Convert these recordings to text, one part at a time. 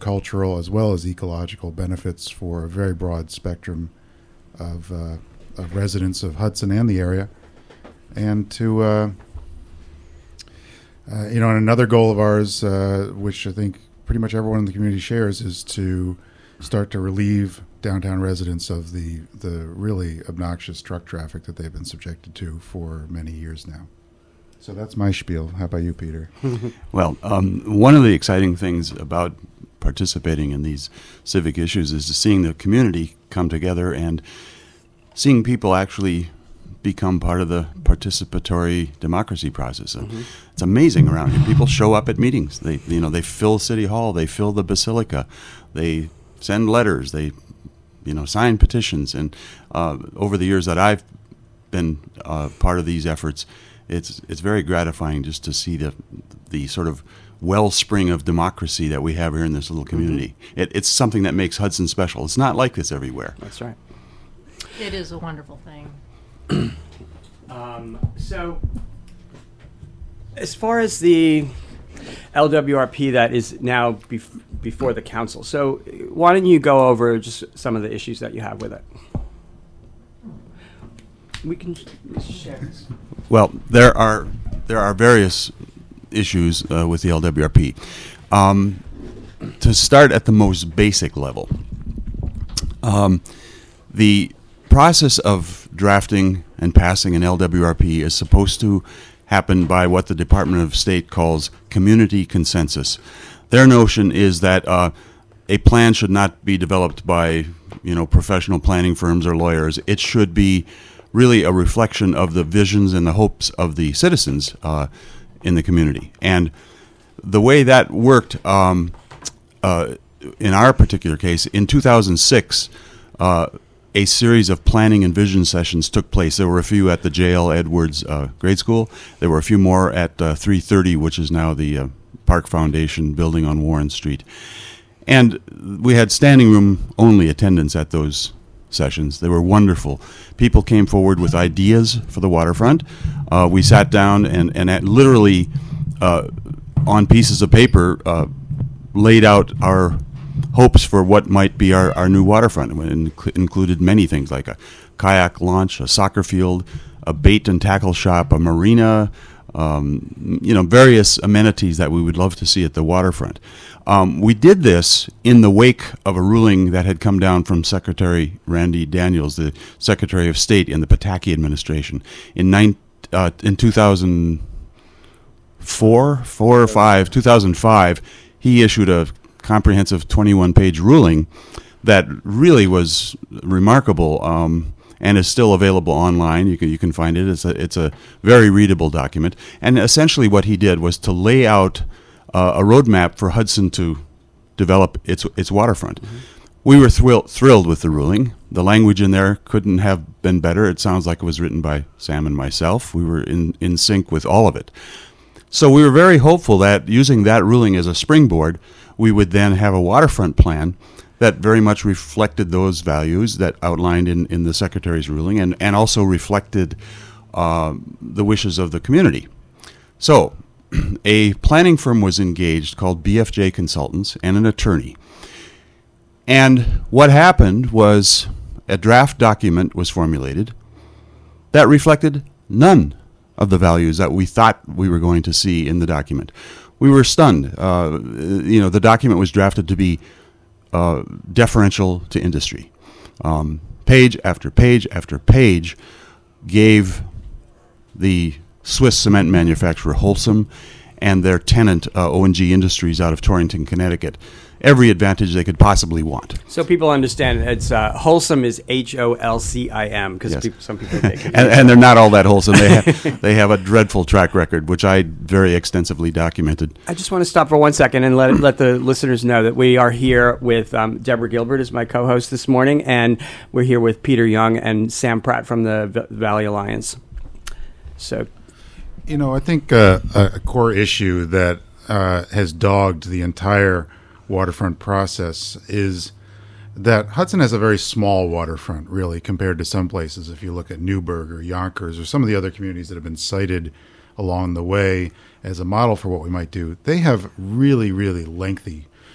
agricultural as well as ecological benefits for a very broad spectrum of residents of Hudson and the area. And to, and another goal of ours, which I think pretty much everyone in the community shares, is to start to relieve downtown residents of the really obnoxious truck traffic that they've been subjected to for many years now. So that's my spiel. How about you, Peter? Well, one of the exciting things about participating in these civic issues is seeing the community come together and seeing people actually become part of the participatory democracy process. It's amazing around here. People show up at meetings. They fill City Hall. They fill the Basilica. They send letters. They, sign petitions. And over the years that I've been part of these efforts, it's very gratifying just to see the sort of wellspring of democracy that we have here in this little community. It's something that makes Hudson special. It's not like this everywhere. That's right. It is a wonderful thing. So, as far as the LWRP that is now before the council, so why don't you go over just some of the issues that you have with it? We can share this. Well, there are various issues with the LWRP. To start at the most basic level, the process of drafting and passing an LWRP is supposed to happen by what the Department of State calls community consensus. Their notion is that a plan should not be developed by professional planning firms or lawyers. It should be really a reflection of the visions and the hopes of the citizens in the community. And the way that worked in our particular case, in 2006, a series of planning and vision sessions took place. There were a few at the J.L. Edwards grade school. There were a few more at 330, which is now the Park Foundation building on Warren Street. And we had standing room only attendance at those sessions. They were wonderful. People came forward with ideas for the waterfront. We sat down and literally on pieces of paper laid out our hopes for what might be our new waterfront. It included many things like a kayak launch, a soccer field, a bait and tackle shop, a marina, various amenities that we would love to see at the waterfront. We did this in the wake of a ruling that had come down from Secretary Randy Daniels, the Secretary of State in the Pataki administration. In 2005, he issued a comprehensive 21-page ruling that really was remarkable and is still available online. You can find it. It's a very readable document. And essentially what he did was to lay out a roadmap for Hudson to develop its waterfront. We were thrilled with the ruling. The language in there couldn't have been better. It sounds like it was written by Sam and myself. We were in sync with all of it. So we were very hopeful that using that ruling as a springboard, we would then have a waterfront plan that very much reflected those values that outlined in the Secretary's ruling and also reflected the wishes of the community. So a planning firm was engaged called BFJ Consultants and an attorney. And what happened was a draft document was formulated that reflected none of the values that we thought we were going to see in the document. We were stunned. The document was drafted to be deferential to industry. Page after page after page gave the Swiss cement manufacturer Holcim and their tenant ONG Industries out of Torrington, Connecticut, every advantage they could possibly want. So people understand it's Holcim is Holcim because yes. Some people take it. and they're not all that wholesome. They have a dreadful track record, which I very extensively documented. I just want to stop for 1 second and let the listeners know that we are here with Deborah Gilbert as my co-host this morning, and we're here with Peter Young and Sam Pratt from the Valley Alliance. So, I think a core issue that has dogged the entire waterfront process is that Hudson has a very small waterfront, really, compared to some places. If you look at Newburgh or Yonkers or some of the other communities that have been cited along the way as a model for what we might do, they have really, really lengthy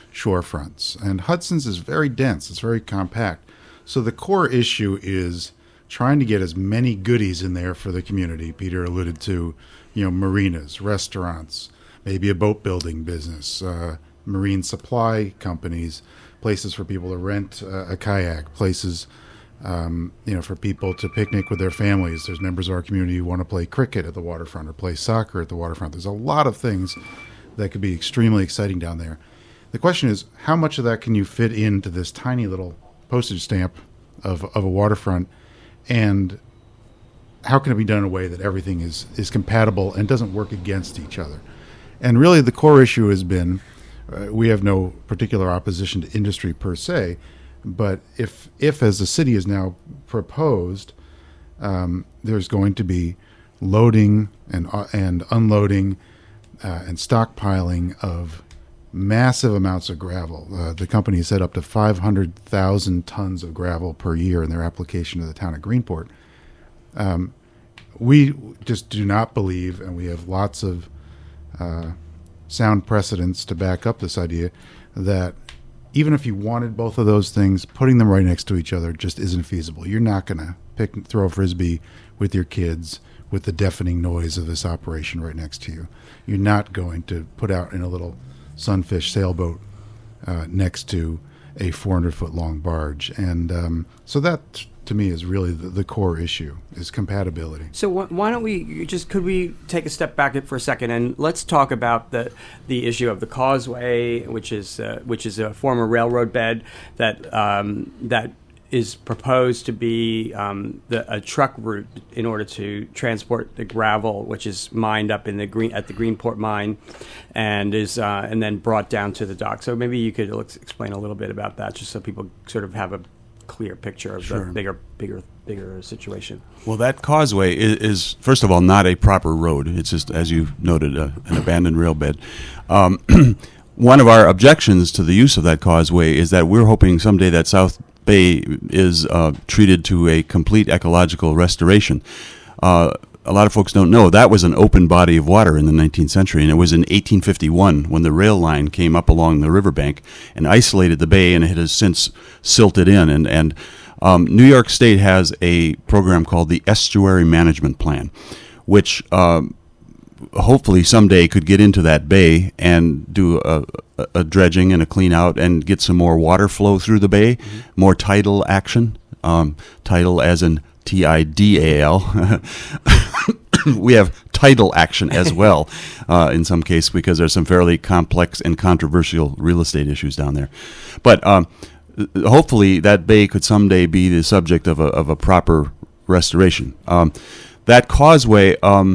shorefronts. And Hudson's is very dense. It's very compact. So the core issue is trying to get as many goodies in there for the community. Peter alluded to, marinas, restaurants, maybe a boat building business, marine supply companies, places for people to rent a kayak, places for people to picnic with their families. There's members of our community who want to play cricket at the waterfront or play soccer at the waterfront. There's a lot of things that could be extremely exciting down there. The question is, how much of that can you fit into this tiny little postage stamp of a waterfront, and how can it be done in a way that everything is compatible and doesn't work against each other? And really the core issue has been, we have no particular opposition to industry per se, but if as the city is now proposed, there's going to be loading and unloading and stockpiling of massive amounts of gravel. The company said up to 500,000 tons of gravel per year in their application to the town of Greenport. We just do not believe, and we have lots of sound precedents to back up this idea, that even if you wanted both of those things, putting them right next to each other just isn't feasible. You're not going to throw a Frisbee with your kids with the deafening noise of this operation right next to you. You're not going to put out in a little sunfish sailboat next to a 400-foot long barge. And so that, to me, is really the core issue, is compatibility. So why don't we could we take a step back for a second, and let's talk about the issue of the causeway, which is a former railroad bed that is proposed to be a truck route in order to transport the gravel, which is mined up at the Greenport mine, and then brought down to the dock. So maybe you could explain a little bit about that, just so people sort of have a clear picture of the bigger situation. Well, that causeway is first of all not a proper road. It's just, as you noted, an abandoned rail bed. One of our objections to the use of that causeway is that we're hoping someday that South Bay is treated to a complete ecological restoration. A lot of folks don't know that was an open body of water in the 19th century, and it was in 1851 when the rail line came up along the riverbank and isolated the bay, and it has since silted in. And New York State has a program called the Estuary Management Plan, which hopefully someday could get into that bay and do a dredging and a clean out and get some more water flow through the bay, more tidal action, tidal as in TIDAL. We have tidal action as well in some cases, because there's some fairly complex and controversial real estate issues down there. But hopefully that bay could someday be the subject of a proper restoration. That causeway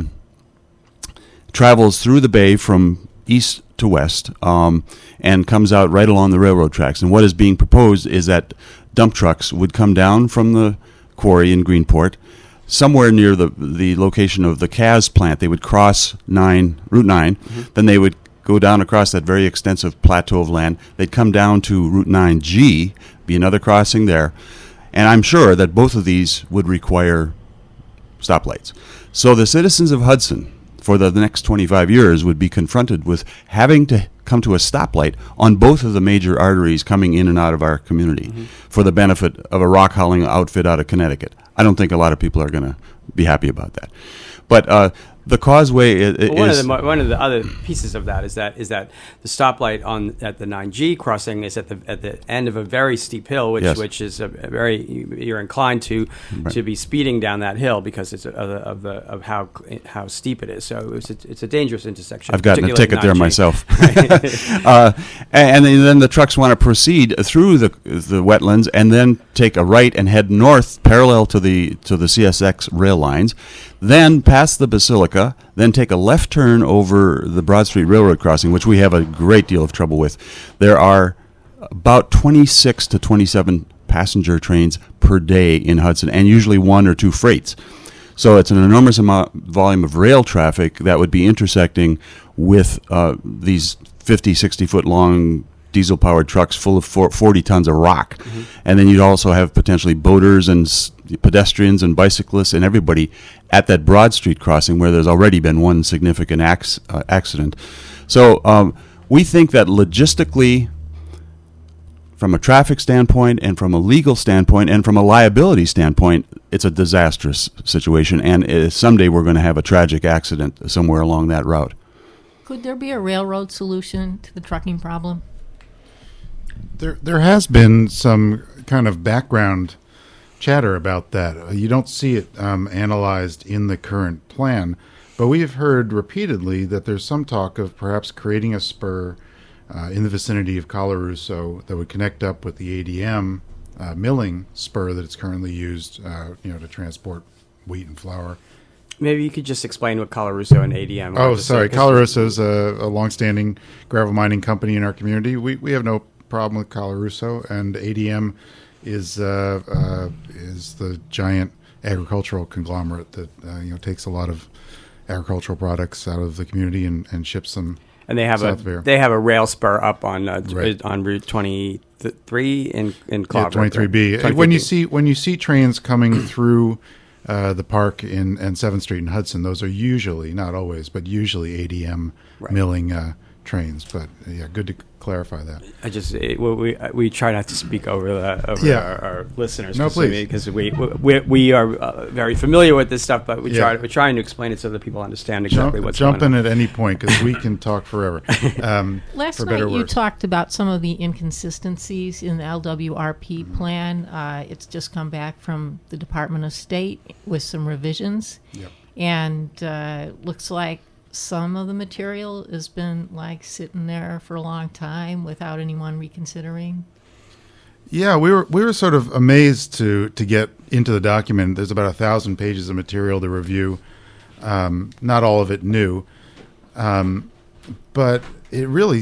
travels through the bay from east to west and comes out right along the railroad tracks. And what is being proposed is that dump trucks would come down from the quarry in Greenport, somewhere near the location of the CAS plant. They would cross Route 9, then they would go down across that very extensive plateau of land. They'd come down to Route 9G, be another crossing there, and I'm sure that both of these would require stoplights. So the citizens of Hudson, for the next 25 years, would be confronted with having to come to a stoplight on both of the major arteries coming in and out of our community for the benefit of a rock hauling outfit out of Connecticut. I don't think a lot of people are going to be happy about that. But the causeway is one of the other pieces of that is that the stoplight at the 9G crossing is at the end of a very steep hill, which is you're inclined to be speeding down that hill because it's of how steep it is. So it's a dangerous intersection. I've gotten a ticket there myself. And then the trucks want to proceed through the wetlands and then take a right and head north parallel to the CSX rail lines, then pass the Basilica, then take a left turn over the Broad Street Railroad crossing, which we have a great deal of trouble with. There are about 26 to 27 passenger trains per day in Hudson, and usually one or two freights. So it's an enormous volume of rail traffic that would be intersecting with these 50, 60-foot long diesel-powered trucks full of 40 tons of rock. And then you'd also have potentially boaters and pedestrians and bicyclists and everybody at that Broad Street crossing where there's already been one significant accident. So we think that logistically from a traffic standpoint and from a legal standpoint and from a liability standpoint, it's a disastrous situation. And someday we're going to have a tragic accident somewhere along that route. Could there be a railroad solution to the trucking problem? There has been some kind of background chatter about that. You don't see it analyzed in the current plan, but we have heard repeatedly that there's some talk of perhaps creating a spur in the vicinity of Colarusso that would connect up with the ADM milling spur that is currently used, to transport wheat and flour. Maybe you could just explain what Colarusso and ADM are. Oh, sorry. Colarusso is a longstanding gravel mining company in our community. We have no problem with Colarusso, and ADM is the giant agricultural conglomerate that takes a lot of agricultural products out of the community and ships them. And they have a rail spur up on Route 23 in Clover. 23B. 23B. When you see trains coming through the park and 7th Street in Hudson, those are usually, not always, but usually ADM milling trains. But yeah, good to clarify that. We try not to speak over our listeners. No, please, because we are very familiar with this stuff, but we're trying to explain it so that people understand exactly what's going on. Jump in at any point because we can talk forever. Last night you talked about some of the inconsistencies in the LWRP plan. It's just come back from the Department of State with some revisions, and looks like some of the material has been sitting there for a long time without anyone reconsidering. Yeah, we were sort of amazed to get into the document. There's about 1,000 pages of material to review. Not all of it new, but it really,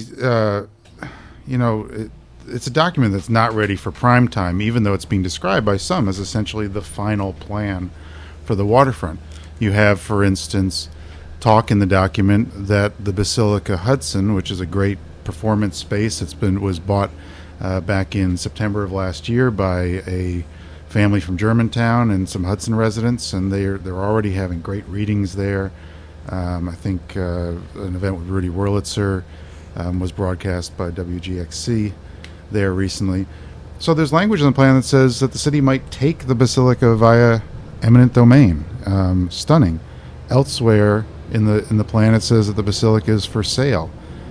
it's a document that's not ready for prime time, even though it's being described by some as essentially the final plan for the waterfront. You have, for instance, talk in the document that the Basilica Hudson, which is a great performance space, was bought back in September of last year by a family from Germantown and some Hudson residents, and they're already having great readings there. I think an event with Rudy Wurlitzer was broadcast by WGXC there recently. So there's language in the plan that says that the city might take the Basilica via eminent domain. Stunning. Elsewhere in the plan, it says that the Basilica is for sale.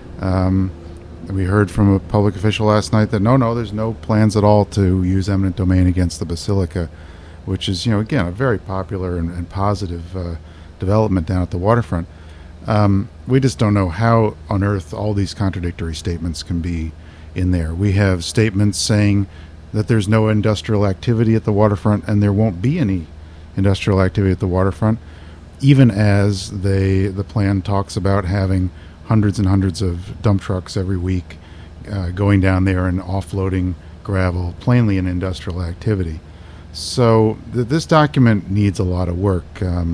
We heard from a public official last night that no, there's no plans at all to use eminent domain against the Basilica, which is, again, a very popular and positive development down at the waterfront. We just don't know how on earth all these contradictory statements can be in there. We have statements saying that there's no industrial activity at the waterfront and there won't be any industrial activity at the waterfront, even as the plan talks about having hundreds and hundreds of dump trucks every week going down there and offloading gravel, plainly an industrial activity. So this document needs a lot of work.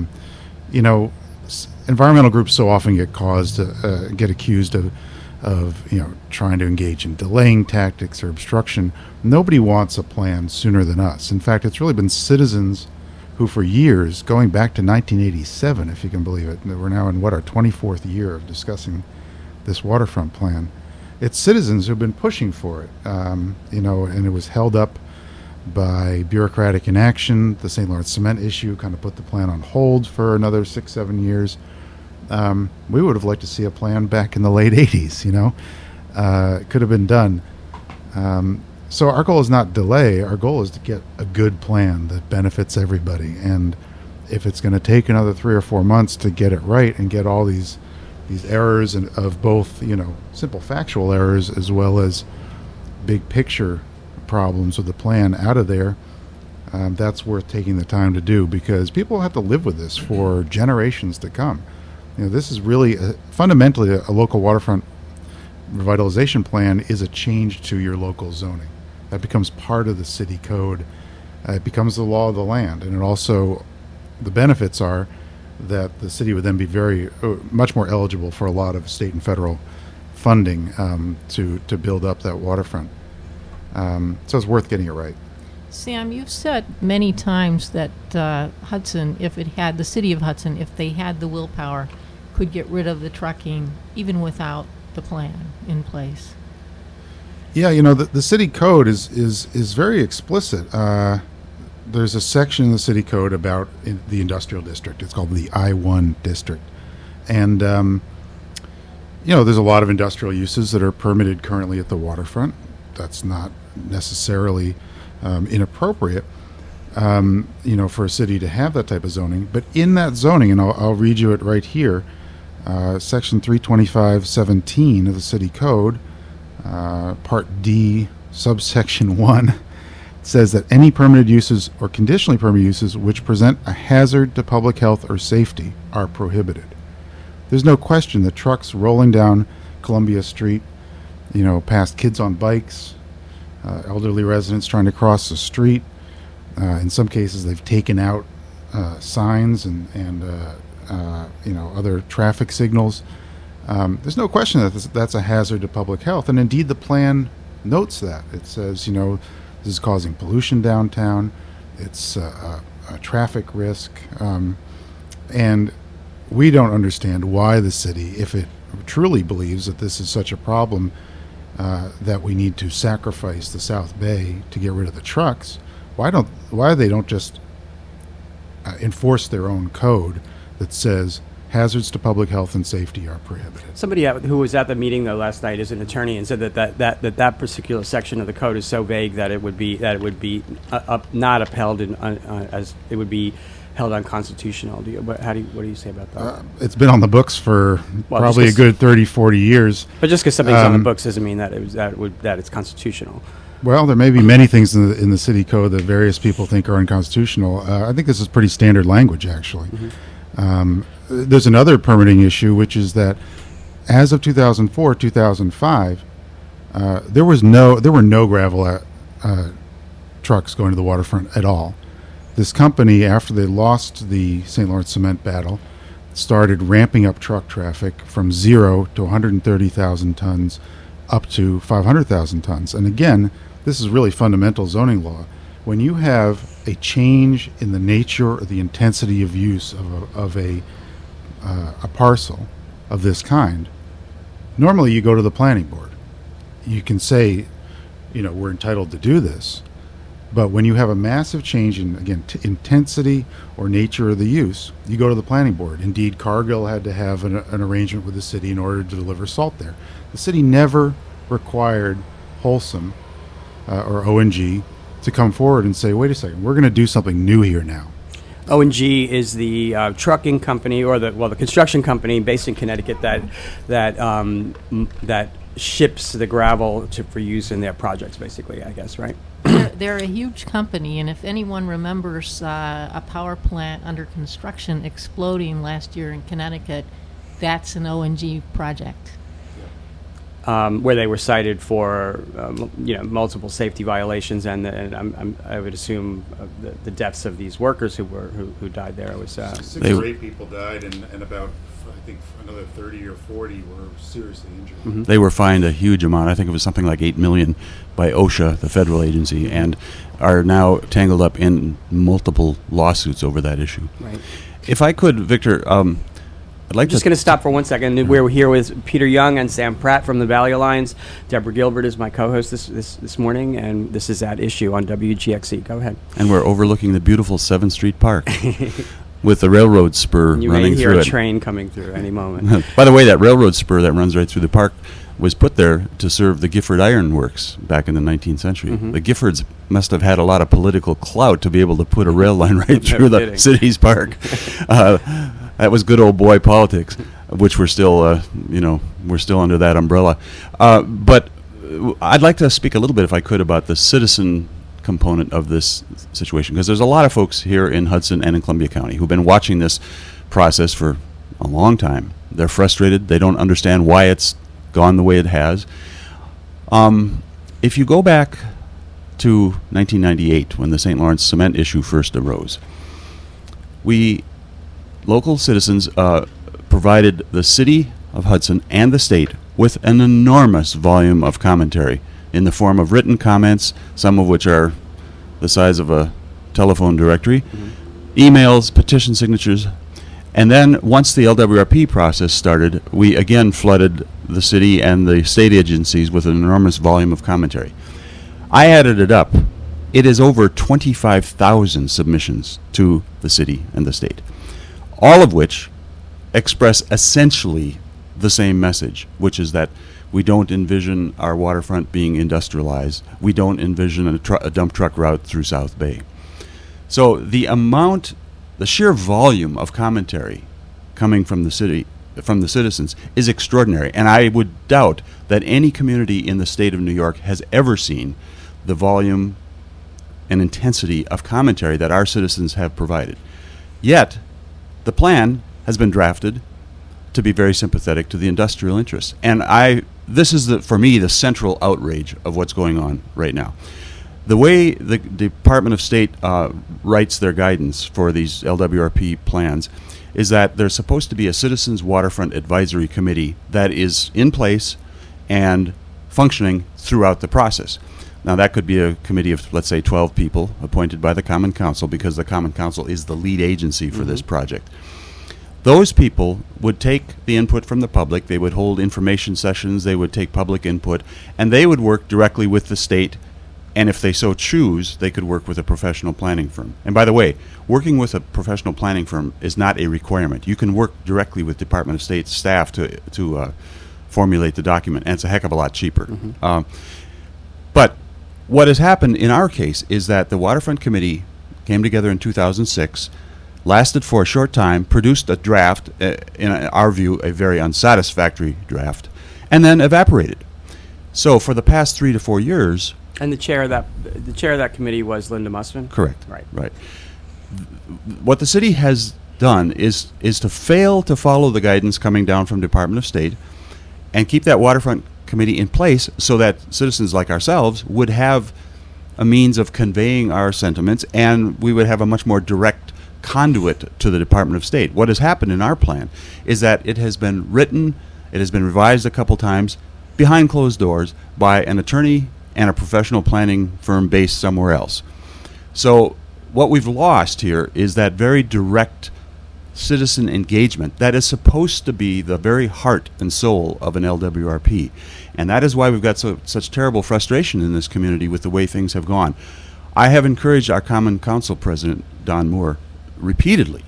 Environmental groups so often get accused of trying to engage in delaying tactics or obstruction. Nobody wants a plan sooner than us. In fact, it's really been citizens who for years, going back to 1987, if you can believe it, we're now in our 24th year of discussing this waterfront plan. It's citizens who've been pushing for it, and it was held up by bureaucratic inaction. The St. Lawrence Cement issue kind of put the plan on hold for another 6-7 years. We would have liked to see a plan back in the late 80s, It could have been done. So our goal is not delay. Our goal is to get a good plan that benefits everybody. And if it's going to take another 3 or 4 months to get it right and get all these errors of both, simple factual errors as well as big picture problems with the plan out of there, that's worth taking the time to do, because people have to live with this for generations to come. This is really fundamentally a local waterfront revitalization plan is a change to your local zoning. That becomes part of the city code. It becomes the law of the land, and it also, the benefits are that the city would then be much more eligible for a lot of state and federal funding to build up that waterfront. So it's worth getting it right. Sam, you've said many times that Hudson, the city of Hudson, if they had the willpower, could get rid of the trucking even without the plan in place. Yeah, the city code is very explicit. There's a section in the city code about the industrial district. It's called the I-1 district. And, there's a lot of industrial uses that are permitted currently at the waterfront. That's not necessarily inappropriate, for a city to have that type of zoning. But in that zoning, and I'll read you it right here, Section 325.17 of the city code, Part D, subsection 1, says that any permitted uses or conditionally permitted uses which present a hazard to public health or safety are prohibited. There's no question that trucks rolling down Columbia Street, past kids on bikes, elderly residents trying to cross the street. In some cases, they've taken out signs and other traffic signals. There's no question that that's a hazard to public health, and indeed the plan notes that. It says, this is causing pollution downtown. It's a traffic risk, and we don't understand why the city, if it truly believes that this is such a problem that we need to sacrifice the South Bay to get rid of the trucks, why they don't just enforce their own code that says hazards to public health and safety are prohibited. Somebody who was at the meeting though last night is an attorney and said that particular section of the code is so vague that it would be not upheld as it would be held unconstitutional. What do you say about that? It's been on the books for probably a good 30, 40 years. But just because something's on the books doesn't mean that it's constitutional. Well, there may be many things in the city code that various people think are unconstitutional. I think this is pretty standard language, actually. Mm-hmm. There's another permitting issue, which is that as of 2004, 2005, there were no gravel trucks going to the waterfront at all. This company, after they lost the St. Lawrence cement battle, started ramping up truck traffic from 0 to 130,000 tons up to 500,000 tons. And again, this is really fundamental zoning law. When you have a change in the nature or the intensity of use of a parcel of this kind, normally you go to the planning board. You can say, we're entitled to do this. But when you have a massive change in, again, intensity or nature of the use, you go to the planning board. Indeed, Cargill had to have an arrangement with the city in order to deliver salt there. The city never required Holcim or O&G to come forward and say, wait a second, we're going to do something new here now. O&G is the trucking company, or the construction company based in Connecticut that ships the gravel for use in their projects, basically, I guess, right? They're a huge company, and if anyone remembers a power plant under construction exploding last year in Connecticut, that's an O&G project. Where they were cited for multiple safety violations, and I would assume the deaths of these workers who died there was 6 or 8 people died, and about I think another 30 or 40 were seriously injured. Mm-hmm. They were fined a huge amount. I think it was something like $8 million by OSHA, the federal agency, and are now tangled up in multiple lawsuits over that issue. Right. If I could, Victor. I'd like just going to stop for 1 second. We're here with Peter Young and Sam Pratt from the Valley Alliance. Deborah Gilbert is my co-host this morning, and this is At Issue on WGXC. Go ahead. And we're overlooking the beautiful 7th Street Park with the railroad spur running through it. You may hear a train coming through any moment. By the way, that railroad spur that runs right through the park was put there to serve the Gifford Iron Works back in the 19th century. Mm-hmm. The Giffords must have had a lot of political clout to be able to put a rail line right through the city's park. That was good old boy politics, which we're still under that umbrella. But I'd like to speak a little bit, if I could, about the citizen component of this situation, because there's a lot of folks here in Hudson and in Columbia County who've been watching this process for a long time. They're frustrated. They don't understand why it's gone the way it has. If you go back to 1998, when the St. Lawrence cement issue first arose, local citizens provided the city of Hudson and the state with an enormous volume of commentary in the form of written comments, some of which are the size of a telephone directory, emails, petition signatures, And then once the LWRP process started, we again flooded the city and the state agencies with an enormous volume of commentary. I added it up. It is over 25,000 submissions to the city and the state, all of which express essentially the same message, which is that we don't envision our waterfront being industrialized. We don't envision a dump truck route through South Bay. So the sheer volume of commentary coming from the city, from the citizens, is extraordinary. And I would doubt that any community in the state of New York has ever seen the volume and intensity of commentary that our citizens have provided. Yet, the plan has been drafted to be very sympathetic to the industrial interests. And this is, for me, the central outrage of what's going on right now. The way the Department of State writes their guidance for these LWRP plans is that there's supposed to be a Citizens Waterfront Advisory Committee that is in place and functioning throughout the process. Now, that could be a committee of, let's say, 12 people appointed by the Common Council, because the Common Council is the lead agency for this project. Those people would take the input from the public, they would hold information sessions, they would take public input, and they would work directly with the state, and if they so choose, they could work with a professional planning firm. And by the way, working with a professional planning firm is not a requirement. You can work directly with Department of State staff to formulate the document, and it's a heck of a lot cheaper. But what has happened in our case is that the Waterfront Committee came together in 2006, lasted for a short time, produced a draft, in our view, a very unsatisfactory draft, and then evaporated. So for the past 3 to 4 years... And the chair of that committee was Linda Musman? Correct. Right. What the city has done is to fail to follow the guidance coming down from Department of State and keep that Waterfront Committee in place so that citizens like ourselves would have a means of conveying our sentiments, and we would have a much more direct conduit to the Department of State. What has happened in our plan is that it has been written, it has been revised a couple times behind closed doors by an attorney and a professional planning firm based somewhere else. So what we've lost here is that very direct citizen engagement that is supposed to be the very heart and soul of an LWRP. And that is why we've got such terrible frustration in this community with the way things have gone. I have encouraged our Common Council President, Don Moore, repeatedly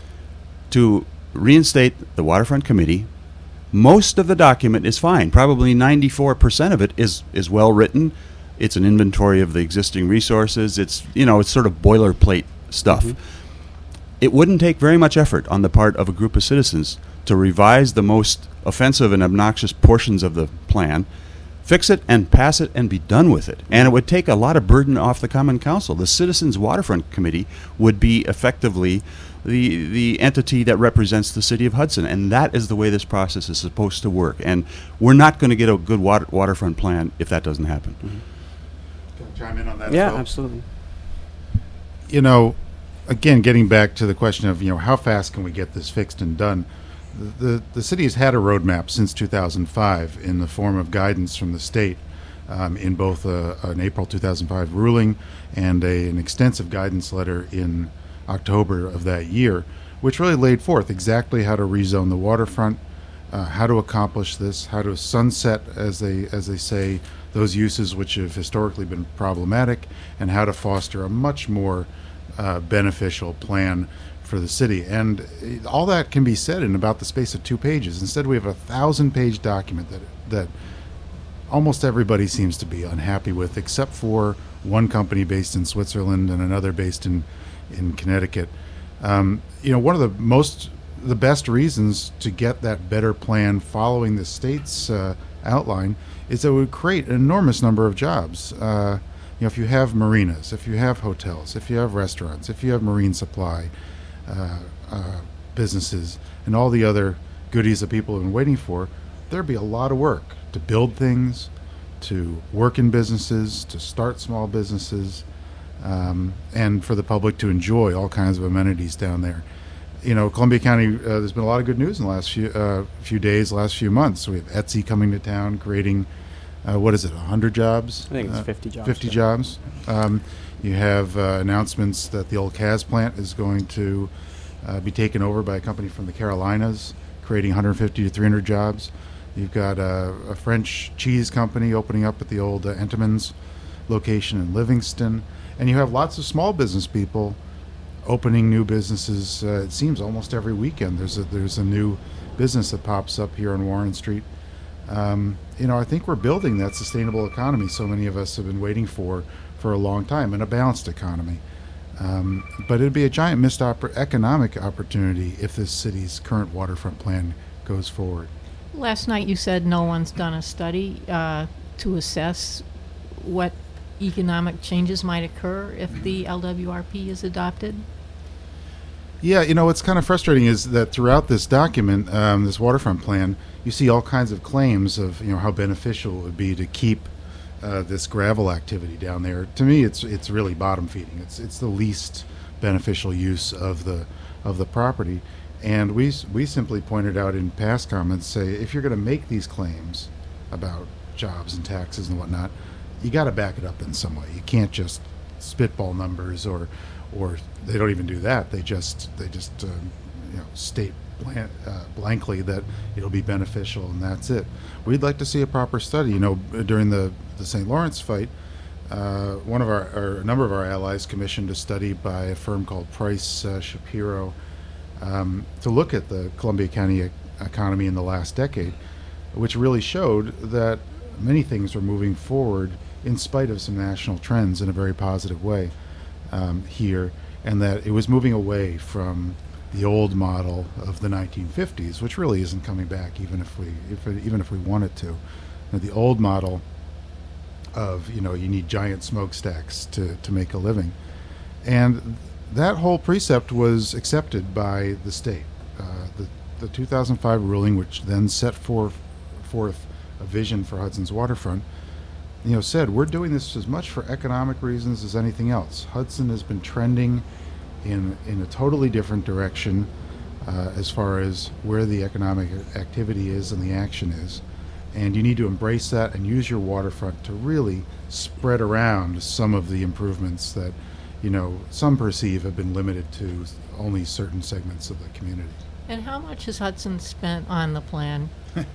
to reinstate the Waterfront Committee. Most of the document is fine. Probably 94% of it is well written. It's an inventory of the existing resources. It's sort of boilerplate stuff. It wouldn't take very much effort on the part of a group of citizens to revise the most offensive and obnoxious portions of the plan, fix it and pass it and be done with it. And it would take a lot of burden off the Common Council. The Citizens Waterfront Committee would be effectively the entity that represents the city of Hudson, and that is the way this process is supposed to work. And we're not going to get a good waterfront plan if that doesn't happen. Can I chime in on that? Yeah, absolutely. Again, getting back to the question of how fast can we get this fixed and done, the city has had a roadmap since 2005 in the form of guidance from the state, in both an April 2005 ruling and an extensive guidance letter in October of that year, which really laid forth exactly how to rezone the waterfront, how to accomplish this, how to sunset, as they say, those uses which have historically been problematic, and how to foster a much more beneficial plan for the city. And all that can be said in about the space of 2 pages. Instead, we have a 1,000-page document that almost everybody seems to be unhappy with, except for one company based in Switzerland and another based in Connecticut. One of the best reasons to get that better plan following the state's outline is that it would create an enormous number of jobs. If you have marinas, if you have hotels, if you have restaurants, if you have marine supply businesses, and all the other goodies that people have been waiting for, there'd be a lot of work to build things, to work in businesses, to start small businesses, and for the public to enjoy all kinds of amenities down there. Columbia County, there's been a lot of good news in the last few days, last few months. We have Etsy coming to town, creating 100 jobs? I think it's 50 jobs. 50 jobs. You have announcements that the old CAS plant is going to be taken over by a company from the Carolinas, creating 150 to 300 jobs. You've got a French cheese company opening up at the old Entenmann's location in Livingston. And you have lots of small business people opening new businesses. It seems almost every weekend there's a new business that pops up here on Warren Street. I think we're building that sustainable economy so many of us have been waiting for a long time, and a balanced economy. But it'd be a giant missed economic opportunity if this city's current waterfront plan goes forward. Last night you said no one's done a study to assess what economic changes might occur if the LWRP is adopted. Yeah, what's kind of frustrating is that throughout this document, this waterfront plan, you see all kinds of claims of how beneficial it would be to keep this gravel activity down there. To me, it's really bottom feeding. It's the least beneficial use of the property, and we simply pointed out in past comments, say if you're going to make these claims about jobs and taxes and whatnot, you got to back it up in some way. You can't just spitball numbers or they don't even do that. They just state blankly that it'll be beneficial and that's it. We'd like to see a proper study. During the St. Lawrence fight, a number of our allies commissioned a study by a firm called Price Shapiro to look at the Columbia County economy in the last decade, which really showed that many things were moving forward in spite of some national trends in a very positive way here, and that it was moving away from the old model of the 1950s, which really isn't coming back, even if we wanted to. The old model of you need giant smokestacks to make a living, and that whole precept was accepted by the state. The 2005 ruling, which then set forth a vision for Hudson's waterfront, said we're doing this as much for economic reasons as anything else. Hudson has been trending in a totally different direction as far as where the economic activity is and the action is. And you need to embrace that and use your waterfront to really spread around some of the improvements that, some perceive have been limited to only certain segments of the community. And how much has Hudson spent on the plan?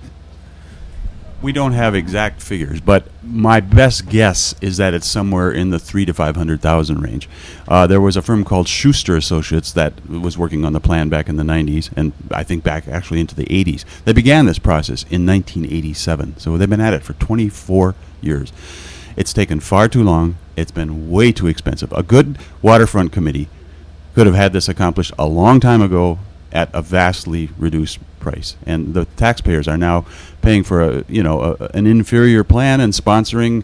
We don't have exact figures, but my best guess is that it's somewhere in the $300,000 to $500,000 range. There was a firm called Schuster Associates that was working on the plan back in the 90s, and I think back actually into the 80s. They began this process in 1987, so they've been at it for 24 years. It's taken far too long. It's been way too expensive. A good waterfront committee could have had this accomplished a long time ago at a vastly reduced price, and the taxpayers are now paying for an inferior plan and sponsoring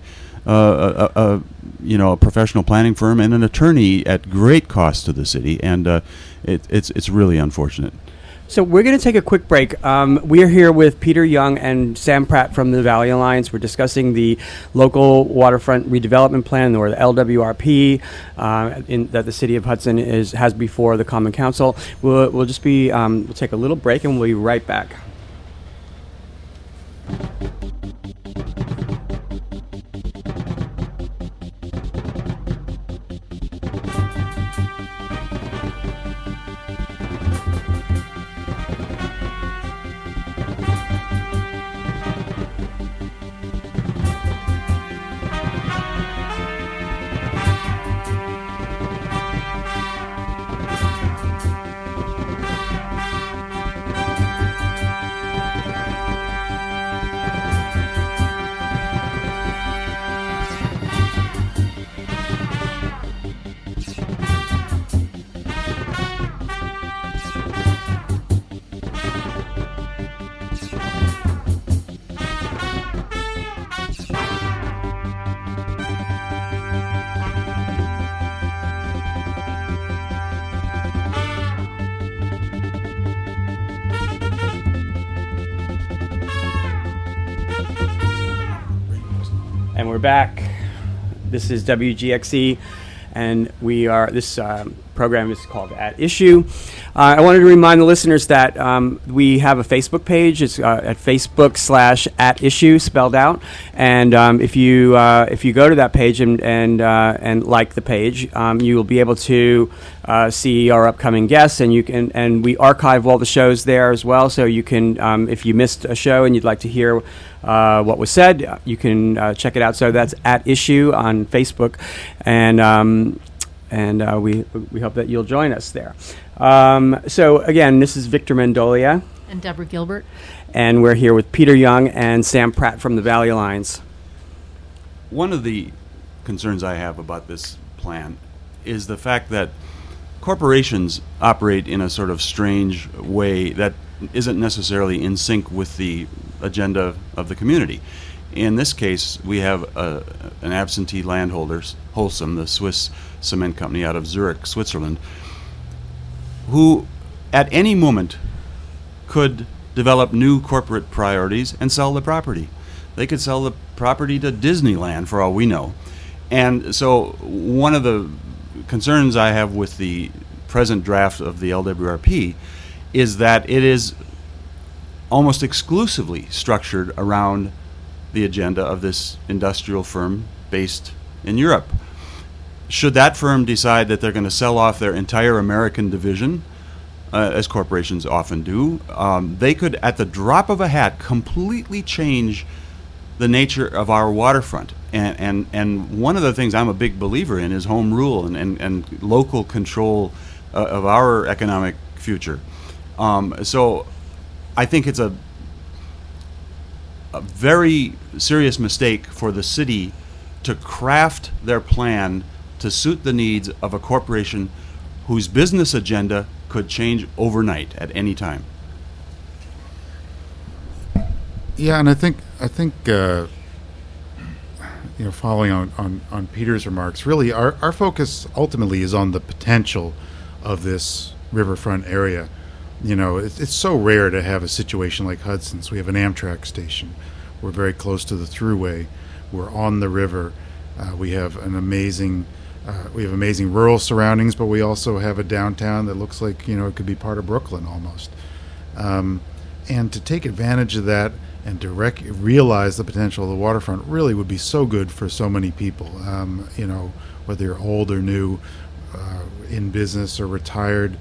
a professional planning firm and an attorney at great cost to the city, and it's really unfortunate. So we're going to take a quick break. We're here with Peter Young and Sam Pratt from the Valley Alliance. We're discussing the local waterfront redevelopment plan, or the LWRP, that the city of Hudson has before the Common Council. We'll just be we'll take a little break and we'll be right back. And we're back. This is WGXE, and this program is called At Issue. I wanted to remind the listeners that we have a Facebook page. It's at Facebook/At Issue, spelled out. And if you go to that page and like the page, you will be able to see our upcoming guests, and we archive all the shows there as well. So you can, if you missed a show and you'd like to hear what was said, you can check it out. So that's at Issue on Facebook, and we hope that you'll join us there. So again, this is Victor Mendolia and Deborah Gilbert, and we're here with Peter Young and Sam Pratt from the Valley Alliance. One of the concerns I have about this plan is the fact that corporations operate in a sort of strange way that isn't necessarily in sync with the agenda of the community. In this case, we have an absentee landholder, Holcim, the Swiss cement company out of Zurich, Switzerland, who at any moment could develop new corporate priorities and sell the property. They could sell the property to Disneyland for all we know. And so one of the concerns I have with the present draft of the LWRP is that it is almost exclusively structured around the agenda of this industrial firm based in Europe. Should that firm decide that they're going to sell off their entire American division, as corporations often do, they could, at the drop of a hat, completely change the nature of our waterfront. And one of the things I'm a big believer in is home rule and local control of our economic future. So I think it's a very serious mistake for the city to craft their plan to suit the needs of a corporation whose business agenda could change overnight at any time. Yeah, and I think following on Peter's remarks, really our focus ultimately is on the potential of this riverfront area. It's so rare to have a situation like Hudson's. We have an Amtrak station. We're very close to the thruway. We're on the river. We have amazing rural surroundings, but we also have a downtown that looks like it could be part of Brooklyn almost. And to take advantage of that and to realize the potential of the waterfront really would be so good for so many people. Whether you're old or new, in business or retired.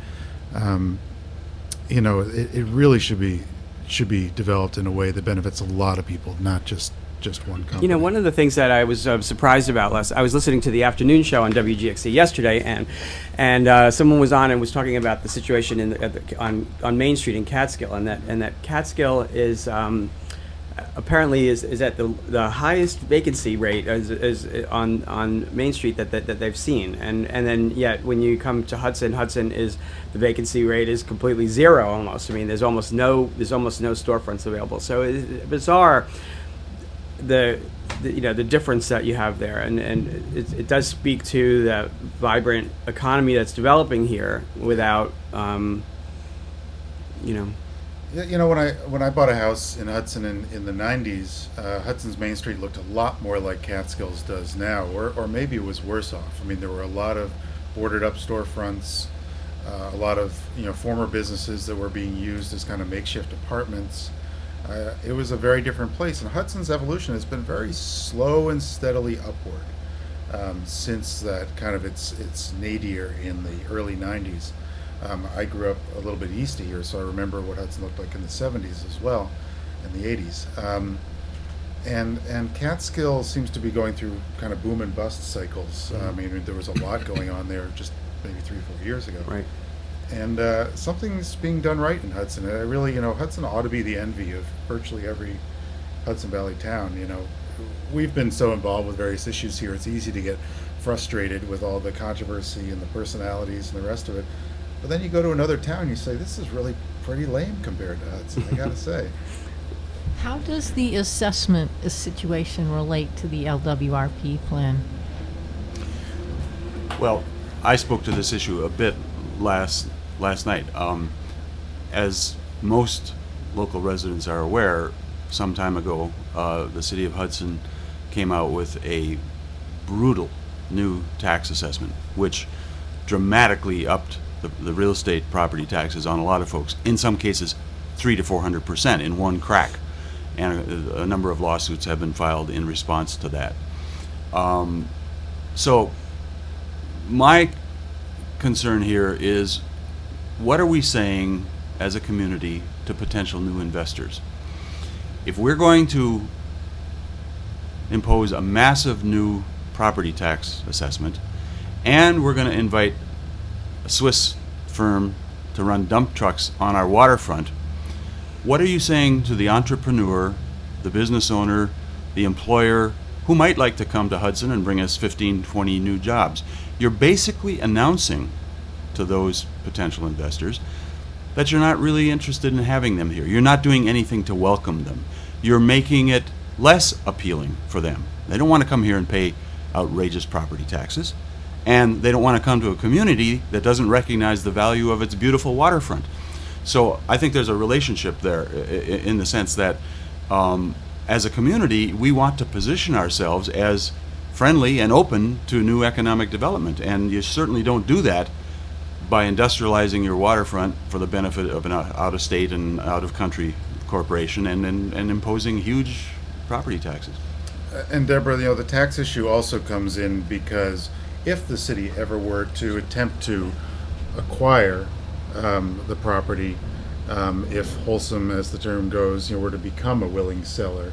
It really should be developed in a way that benefits a lot of people, not just one company. One of the things that I was surprised about I was listening to the afternoon show on WGXC yesterday, and someone was on and was talking about the situation on Main Street in Catskill, and that Catskill is apparently is at the highest vacancy rate is on Main Street that they've seen, and then yet when you come to Hudson is the vacancy rate is completely zero almost. I mean, there's almost no storefronts available. So it's bizarre the difference that you have there, and it does speak to the vibrant economy that's developing here without when I bought a house in Hudson in the 90s, Hudson's Main Street looked a lot more like Catskills does now, or maybe it was worse off. I mean, there were a lot of boarded up storefronts, a lot of former businesses that were being used as kind of makeshift apartments. It was a very different place, and Hudson's evolution has been very slow and steadily upward since that kind of its nadir in the early 90s. I grew up a little bit east of here, so I remember what Hudson looked like in the 70s as well, in the 80s. And Catskill seems to be going through kind of boom and bust cycles. I mean, there was a lot going on there just maybe 3 or 4 years ago. Right. And something's being done right in Hudson. And I really, Hudson ought to be the envy of virtually every Hudson Valley town. We've been so involved with various issues here, it's easy to get frustrated with all the controversy and the personalities and the rest of it. But then you go to another town, you say, this is really pretty lame compared to Hudson, I gotta say. How does the assessment situation relate to the LWRP plan? Well, I spoke to this issue a bit last night. As most local residents are aware, some time ago, the city of Hudson came out with a brutal new tax assessment, which dramatically upped the real estate property taxes on a lot of folks. In some cases, 300% to 400% in one crack, and a number of lawsuits have been filed in response to that. So my concern here is, what are we saying as a community to potential new investors? If we're going to impose a massive new property tax assessment, and we're going to invite a Swiss firm to run dump trucks on our waterfront, what are you saying to the entrepreneur, the business owner, the employer, who might like to come to Hudson and bring us 15, 20 new jobs? You're basically announcing to those potential investors that you're not really interested in having them here. You're not doing anything to welcome them. You're making it less appealing for them. They don't want to come here and pay outrageous property taxes, and they don't want to come to a community that doesn't recognize the value of its beautiful waterfront. So I think there's a relationship there in the sense that as a community, we want to position ourselves as friendly and open to new economic development, and you certainly don't do that by industrializing your waterfront for the benefit of an out-of-state and out-of-country corporation and imposing huge property taxes. And Deborah, the tax issue also comes in because if the city ever were to attempt to acquire the property, if Wholesome, as the term goes, were to become a willing seller,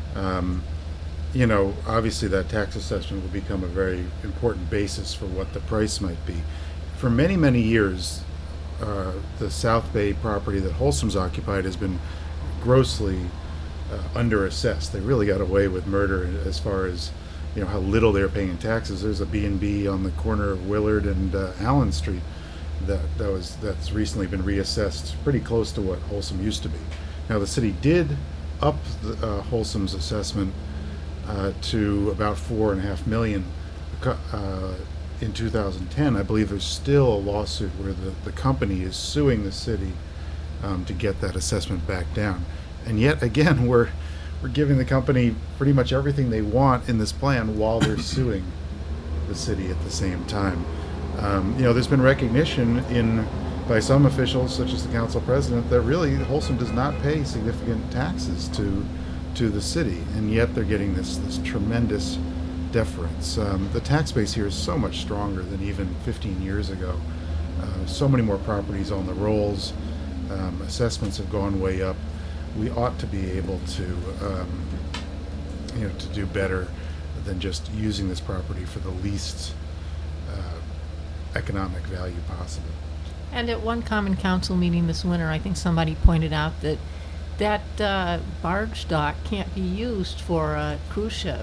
obviously that tax assessment will become a very important basis for what the price might be. For many, many years, the South Bay property that Wholesome's occupied has been grossly underassessed. They really got away with murder as far as how little they're paying in taxes. There's a B&B on the corner of Willard and Allen Street that's recently been reassessed pretty close to what Wholesome used to be. Now the city did up Wholesome's assessment to about $4.5 million in 2010. I believe there's still a lawsuit where the company is suing the city to get that assessment back down. And yet again, we're giving the company pretty much everything they want in this plan while they're suing the city at the same time. There's been recognition by some officials, such as the council president, that really Wholesome does not pay significant taxes to the city, and yet they're getting this tremendous deference. The tax base here is so much stronger than even 15 years ago. So many more properties on the rolls. Assessments have gone way up. We ought to be able to do better than just using this property for the least economic value possible. And at one common council meeting this winter, I think somebody pointed out that barge dock can't be used for a cruise ship.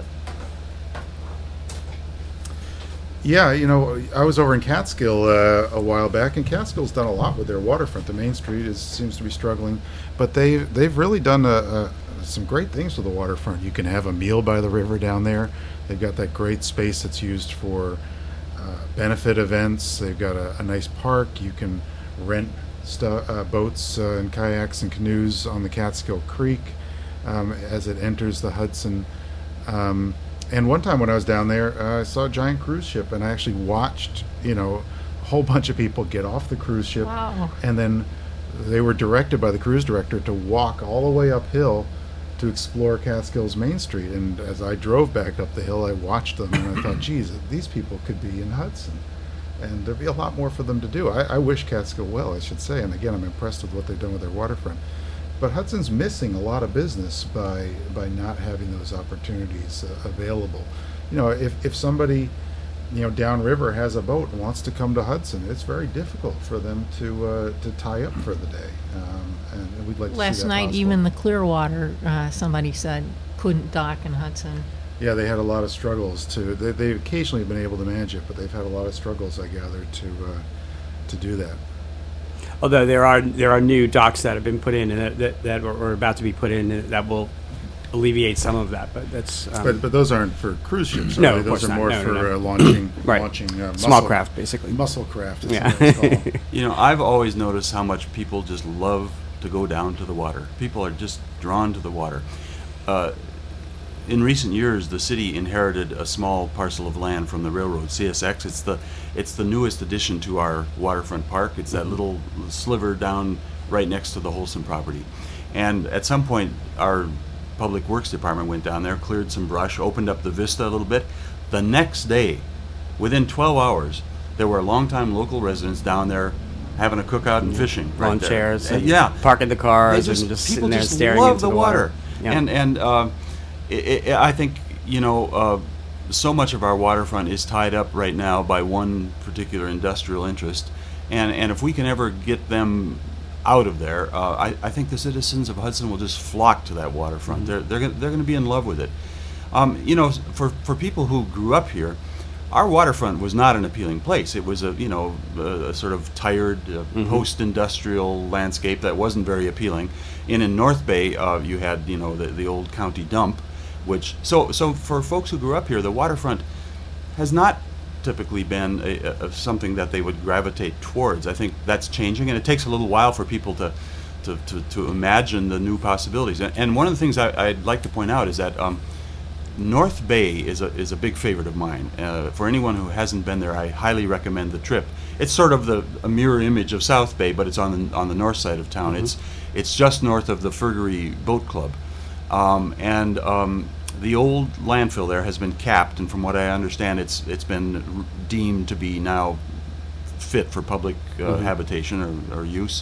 Yeah, I was over in Catskill a while back, and Catskill's done a lot with their waterfront. The Main Street seems to be struggling, but they've really done some great things with the waterfront. You can have a meal by the river down there. They've got that great space that's used for benefit events. They've got a nice park. You can rent boats and kayaks and canoes on the Catskill Creek as it enters the Hudson. And one time when I was down there, I saw a giant cruise ship, and I actually watched, a whole bunch of people get off the cruise ship. Wow. And then they were directed by the cruise director to walk all the way uphill to explore Catskill's Main Street. And as I drove back up the hill, I watched them, and I thought, geez, these people could be in Hudson. And there'd be a lot more for them to do. I wish Catskill well, I should say. And again, I'm impressed with what they've done with their waterfront. But Hudson's missing a lot of business by not having those opportunities available. If somebody, downriver has a boat and wants to come to Hudson, it's very difficult for them to tie up for the day. And we'd like to Last see that night, possible. even the Clearwater, somebody said, couldn't dock in Hudson. Yeah, they had a lot of struggles too. They occasionally have been able to manage it, but they've had a lot of struggles, I gather, to do that. Although there are new docks that have been put in and that are about to be put in that will alleviate some of that, but that's but those aren't for cruise ships. No, those are not. more No, for no. launching Right. launching small craft, basically. muscle craft. Is Yeah. what it's called. I've always noticed how much people just love to go down to the water. People are just drawn to the water. In recent years, the city inherited a small parcel of land from the railroad, CSX. It's the newest addition to our waterfront park. It's that little sliver down right next to the Wholesome property. And at some point, our Public Works Department went down there, cleared some brush, opened up the vista a little bit. The next day, within 12 hours, there were longtime local residents down there having a cookout and fishing. On chairs, and yeah, parking the cars, and just sitting there staring into the water. Yeah. And I think, so much of our waterfront is tied up right now by one particular industrial interest, and if we can ever get them out of there, I think the citizens of Hudson will just flock to that waterfront. Mm-hmm. They're going to be in love with it. For people who grew up here, our waterfront was not an appealing place. It was a sort of tired post-industrial landscape that wasn't very appealing. In North Bay, you had the old county dump, which so for folks who grew up here, the waterfront has not typically been something that they would gravitate towards. I think that's changing, and it takes a little while for people to imagine the new possibilities. And one of the things I'd like to point out is that North Bay is a big favorite of mine. For anyone who hasn't been there, I highly recommend the trip. It's sort of a mirror image of South Bay, but it's on the north side of town. Mm-hmm. It's just north of the Fergery Boat Club, and the old landfill there has been capped, and from what I understand, it's been deemed to be now fit for public habitation or use.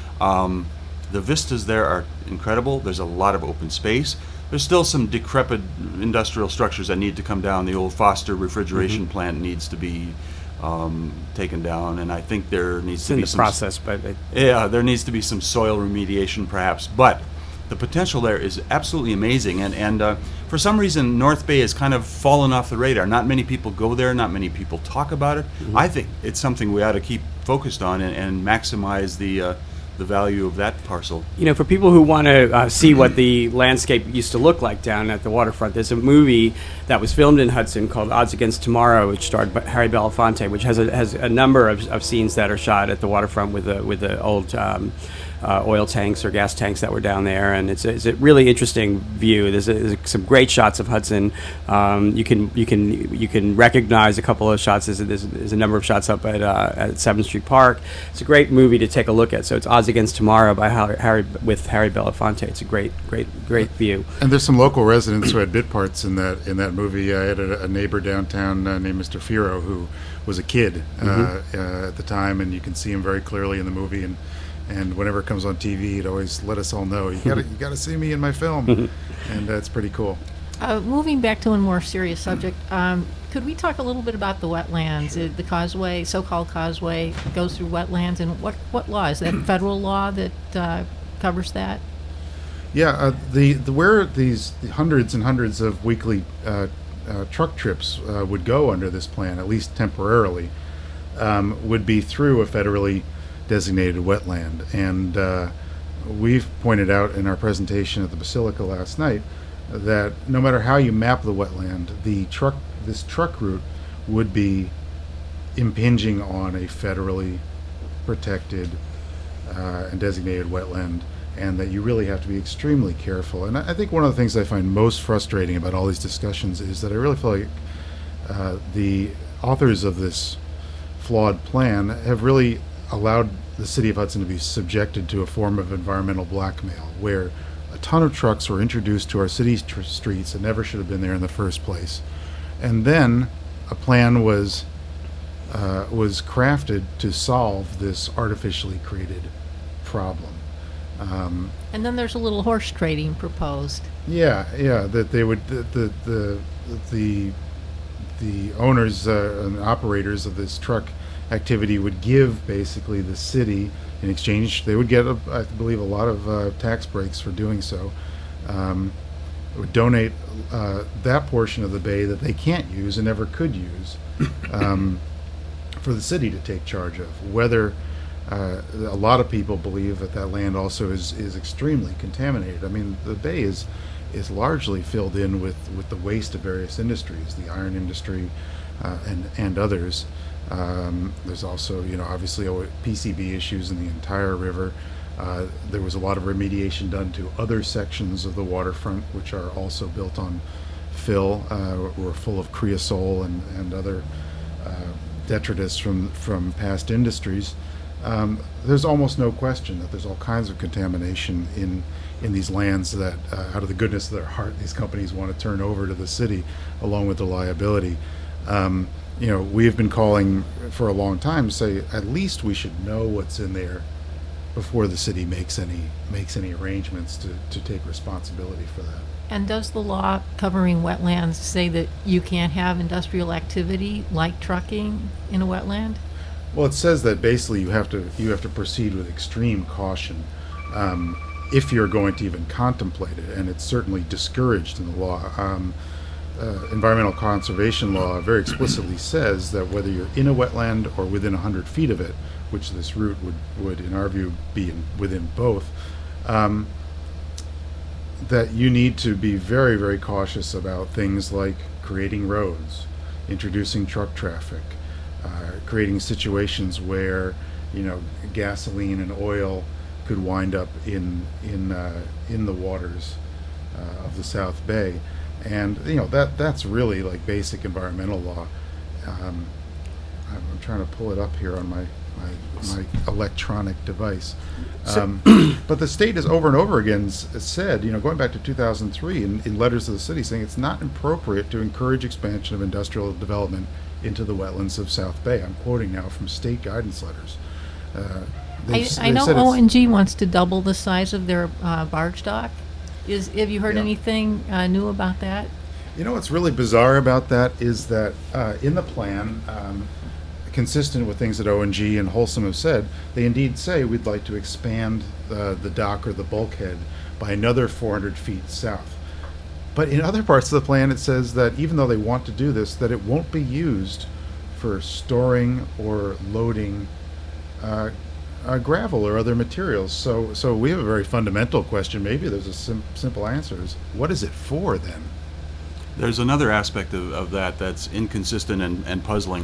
The vistas there are incredible. There's a lot of open space. There's still some decrepit industrial structures that need to come down. The old Foster refrigeration plant needs to be taken down, and I think there needs to be some process. But there needs to be some soil remediation, perhaps. But the potential there is absolutely amazing, and for some reason, North Bay has kind of fallen off the radar. Not many people go there. Not many people talk about it. Mm-hmm. I think it's something we ought to keep focused on and maximize the value of that parcel. For people who want to see what the landscape used to look like down at the waterfront, there's a movie that was filmed in Hudson called Odds Against Tomorrow, which starred Harry Belafonte, which has a number of scenes that are shot at the waterfront with the old oil tanks or gas tanks that were down there, and it's a really interesting view. There's some great shots of Hudson. You can recognize a couple of shots. There's a number of shots up at 7th Street Park. It's a great movie to take a look at. So it's Odds Against Tomorrow by Harry Belafonte. It's a great view. And there's some local residents who had bit parts in that movie. I had a neighbor downtown named Mr. Firo who was a kid at the time, and you can see him very clearly in the movie. And whenever it comes on TV, it always let us all know, you got to see me in my film, and that's pretty cool. Moving back to a more serious subject, could we talk a little bit about the wetlands? The causeway, so-called causeway, goes through wetlands, and what law is that? Federal law that covers that? Yeah, where the hundreds and hundreds of weekly truck trips would go under this plan, at least temporarily, would be through a federally designated wetland, and we've pointed out in our presentation at the Basilica last night that no matter how you map the wetland, this truck route would be impinging on a federally protected and designated wetland, and that you really have to be extremely careful. And I think one of the things I find most frustrating about all these discussions is that I really feel like the authors of this flawed plan have really allowed the city of Hudson to be subjected to a form of environmental blackmail, where a ton of trucks were introduced to our city streets and never should have been there in the first place. And then a plan was crafted to solve this artificially created problem. And then there's a little horse trading proposed. Yeah, that they would the owners and operators of this truck activity would give basically the city in exchange. They would get, I believe, a lot of tax breaks for doing so. Would donate that portion of the bay that they can't use and never could use for the city to take charge of. Whether a lot of people believe that land also is extremely contaminated. I mean, the bay is largely filled in with the waste of various industries, the iron industry and others. There's also, obviously PCB issues in the entire river. There was a lot of remediation done to other sections of the waterfront, which are also built on fill, were full of creosol and other detritus from past industries. There's almost no question that there's all kinds of contamination in these lands that, out of the goodness of their heart, these companies want to turn over to the city, along with the liability. we have been calling for a long time to say at least we should know what's in there before the city makes any arrangements to take responsibility for that. And does the law covering wetlands say that you can't have industrial activity like trucking in a wetland? Well, it says that basically you have to proceed with extreme caution if you're going to even contemplate it, and it's certainly discouraged in the law. Environmental conservation law very explicitly says that whether you're in a wetland or within 100 feet of it, which this route would in our view be within both, that you need to be very, very cautious about things like creating roads, introducing truck traffic, creating situations where gasoline and oil could wind up in the waters of the South Bay. And that's really like basic environmental law. I'm trying to pull it up here on my electronic device. But the state has over and over again said, going back to 2003 in letters to the city, saying it's not appropriate to encourage expansion of industrial development into the wetlands of South Bay. I'm quoting now from state guidance letters. I know ONG wants to double the size of their barge dock. Have you heard anything new about that? What's really bizarre about that is that in the plan, consistent with things that ONG and Wholesome have said, they indeed say we'd like to expand the dock or the bulkhead by another 400 feet south. But in other parts of the plan, it says that even though they want to do this, that it won't be used for storing or loading gravel or other materials. So we have a very fundamental question. Maybe there's a simple answer: is what is it for then? There's another aspect of that that's inconsistent and puzzling.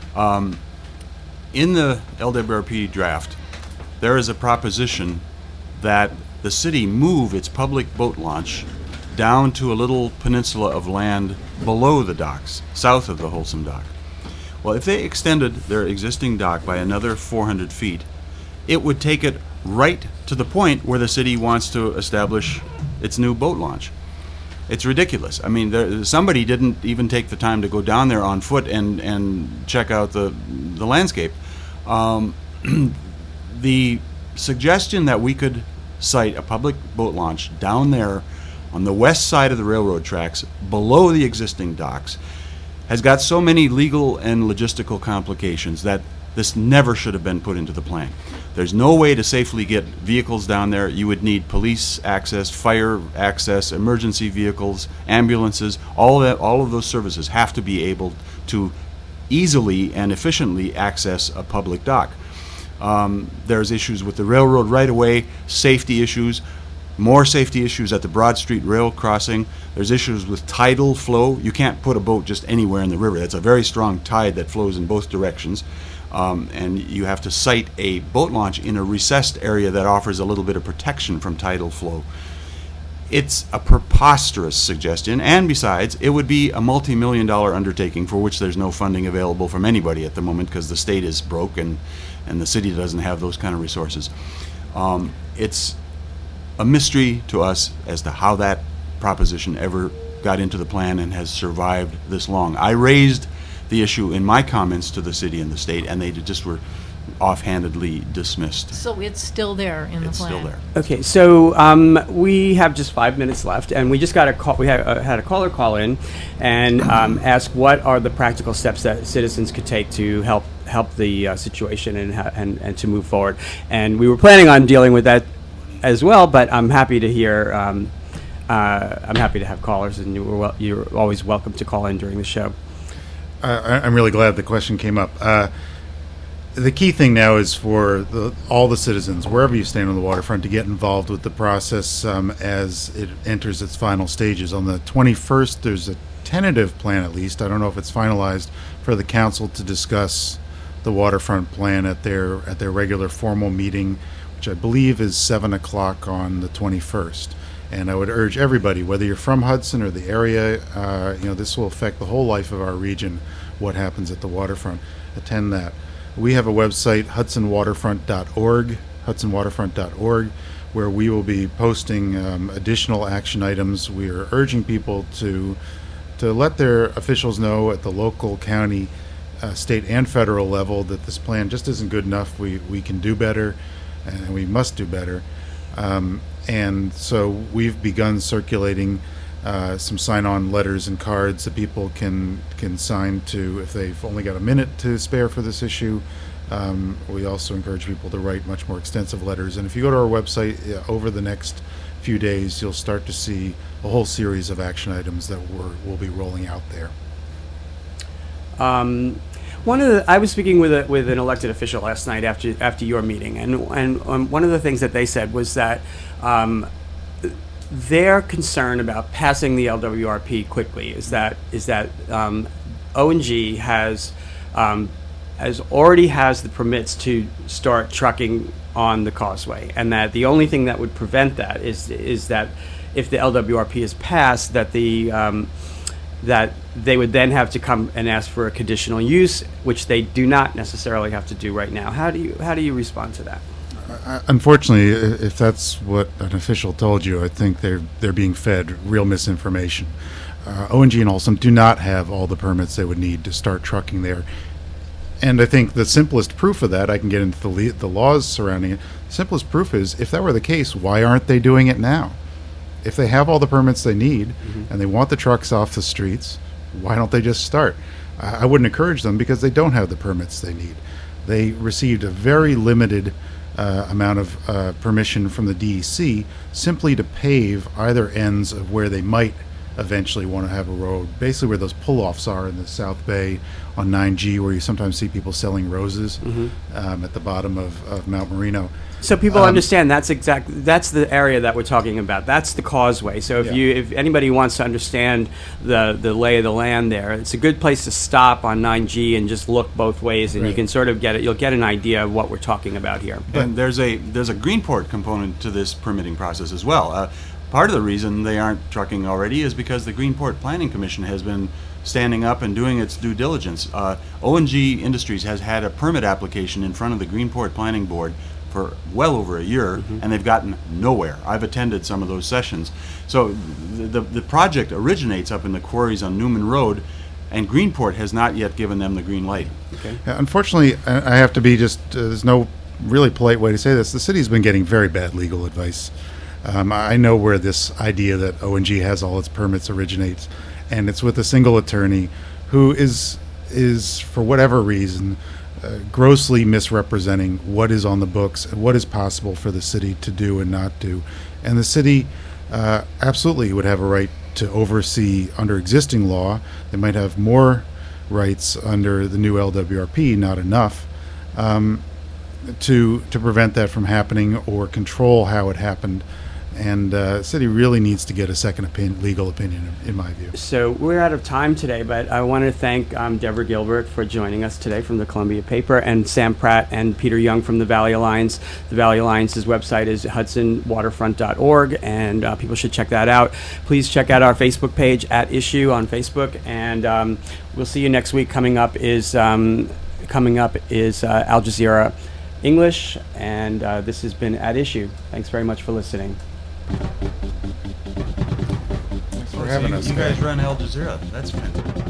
In the LWRP draft, there is a proposition that the city move its public boat launch down to a little peninsula of land below the docks, south of the Wholesome dock. Well, if they extended their existing dock by another 400 feet, it would take it right to the point where the city wants to establish its new boat launch. It's ridiculous. I mean, somebody didn't even take the time to go down there on foot and check out the landscape. The suggestion that we could site a public boat launch down there on the west side of the railroad tracks below the existing docks has got so many legal and logistical complications that this never should have been put into the plan. There's no way to safely get vehicles down there. You would need police access, fire access, emergency vehicles, ambulances. All of those services have to be able to easily and efficiently access a public dock. There's issues with the railroad right-of-way, safety issues, more safety issues at the Broad Street Rail crossing. There's issues with tidal flow. You can't put a boat just anywhere in the river. It's a very strong tide that flows in both directions. And you have to site a boat launch in a recessed area that offers a little bit of protection from tidal flow. It's a preposterous suggestion, and besides, it would be a multi-million-dollar undertaking for which there's no funding available from anybody at the moment because the state is broke and the city doesn't have those kind of resources. It's a mystery to us as to how that proposition ever got into the plan and has survived this long. I raised the issue in my comments to the city and the state, and they just were offhandedly dismissed. So it's still there in the plan. It's still there. Okay, so we have just 5 minutes left, and we just got a call. We had a caller call in and ask what are the practical steps that citizens could take to help the situation and to move forward. And we were planning on dealing with that as well, but I'm happy to hear. I'm happy to have callers, and you're always welcome to call in during the show. I'm really glad the question came up. The key thing now is for all the citizens, wherever you stand on the waterfront, to get involved with the process as it enters its final stages. On the 21st, there's a tentative plan, at least. I don't know if it's finalized, for the council to discuss the waterfront plan at their regular formal meeting, which I believe is 7 o'clock on the 21st. And I would urge everybody, whether you're from Hudson or the area, this will affect the whole life of our region, what happens at the waterfront. Attend that. We have a website, hudsonwaterfront.org, where we will be posting additional action items. We are urging people to let their officials know at the local, county, state and federal level that this plan just isn't good enough. We can do better, and we must do better. And so we've begun circulating some sign-on letters and cards that people can sign to if they've only got a minute to spare for this issue. We also encourage people to write much more extensive letters. And if you go to our website over the next few days, you'll start to see a whole series of action items that we'll be rolling out there. I was speaking with an elected official last night after your meeting, and one of the things that they said was that their concern about passing the LWRP quickly is that O&G has already has the permits to start trucking on the causeway, and that the only thing that would prevent that is that if the LWRP is passed, that that they would then have to come and ask for a conditional use, which they do not necessarily have to do right now. How do you respond to that? Unfortunately, if that's what an official told you, I think they're being fed real misinformation. O&G and Alstom do not have all the permits they would need to start trucking there. And I think the simplest proof of that, I can get into the laws surrounding it, the simplest proof is, if that were the case, why aren't they doing it now? If they have all the permits they need, and they want the trucks off the streets, why don't they just start? I wouldn't encourage them because they don't have the permits they need. They received a very limited amount of permission from the DEC simply to pave either ends of where they might eventually want to have a road, basically where those pull-offs are in the South Bay on 9G, where you sometimes see people selling roses at the bottom of Mount Marino. So people understand that's the area that we're talking about. That's the causeway. So if anybody wants to understand the lay of the land there, it's a good place to stop on 9G and just look both ways, and you can sort of you'll get an idea of what we're talking about here. And there's a Greenport component to this permitting process as well. Part of the reason they aren't trucking already is because the Greenport Planning Commission has been standing up and doing its due diligence. O&G Industries has had a permit application in front of the Greenport Planning Board for well over a year, and they've gotten nowhere. I've attended some of those sessions. So the project originates up in the quarries on Newman Road, and Greenport has not yet given them the green light. Okay. Unfortunately, I have to be there's no really polite way to say this. The city's been getting very bad legal advice. I know where this idea that O&G has all its permits originates, and it's with a single attorney who is for whatever reason grossly misrepresenting what is on the books and what is possible for the city to do and not do. And the city absolutely would have a right to oversee under existing law. They might have more rights under the new LWRP, not enough, to prevent that from happening or control how it happened. And the city really needs to get a second legal opinion, in my view. So we're out of time today, but I want to thank Deborah Gilbert for joining us today from the Columbia Paper, and Sam Pratt and Peter Young from the Valley Alliance. The Valley Alliance's website is hudsonwaterfront.org, and people should check that out. Please check out our Facebook page, At Issue on Facebook, and we'll see you next week. Coming up is Al Jazeera English, and this has been At Issue. Thanks very much for listening. Thanks for having us. You guys run Al Jazeera. That's fantastic.